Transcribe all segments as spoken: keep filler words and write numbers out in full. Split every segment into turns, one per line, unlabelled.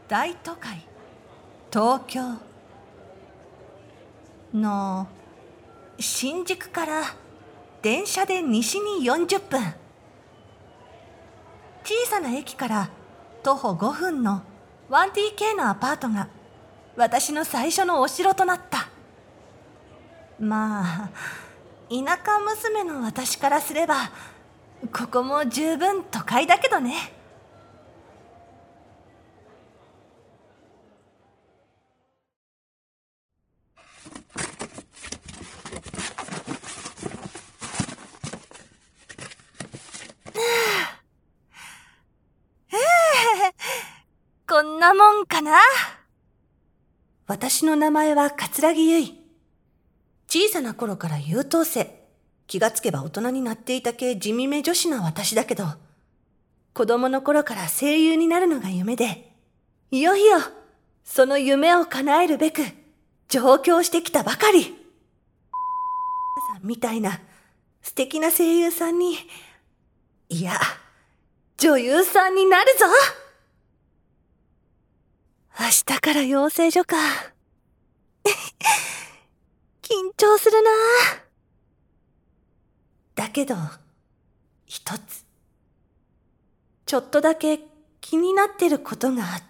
大都会東京の新宿から電車で西によんじゅっぷん、小さな駅から徒歩ごふんの ワンディーケー のアパートが私の最初のお城となった。まあ田舎娘の私からすればここも十分都会だけどね。こんなもんかな。私の名前は桂木結衣。小さな頃から優等生、気がつけば大人になっていた系地味め女子の私だけど、子供の頃から声優になるのが夢で、いよいよその夢を叶えるべく上京してきたばかり。さんみたいな素敵な声優さんに、いや、女優さんになるぞ。明日から養成所か。緊張するな。だけど、一つ、ちょっとだけ気になってることがあって、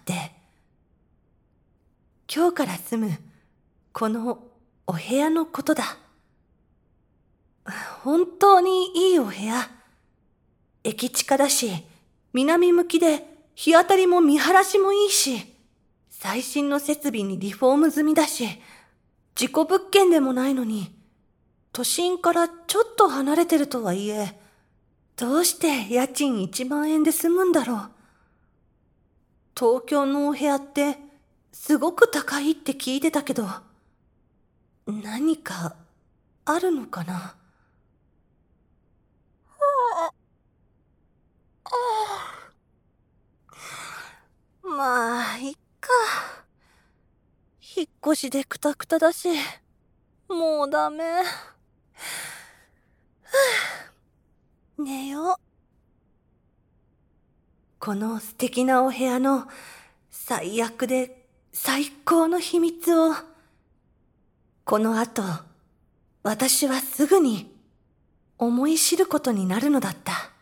今日から住むこのお部屋のことだ。本当にいいお部屋。駅近だし、南向きで日当たりも見晴らしもいいし、最新の設備にリフォーム済みだし、事故物件でもないのに、都心からちょっと離れてるとはいえ、どうして家賃いちまんえんで済むんだろう。東京のお部屋ってすごく高いって聞いてたけど、何かあるのかな。まあ、いっか。引っ越しでクタクタだし、もうダメ。寝よう。この素敵なお部屋の最悪で最高の秘密を、この後、私はすぐに思い知ることになるのだった。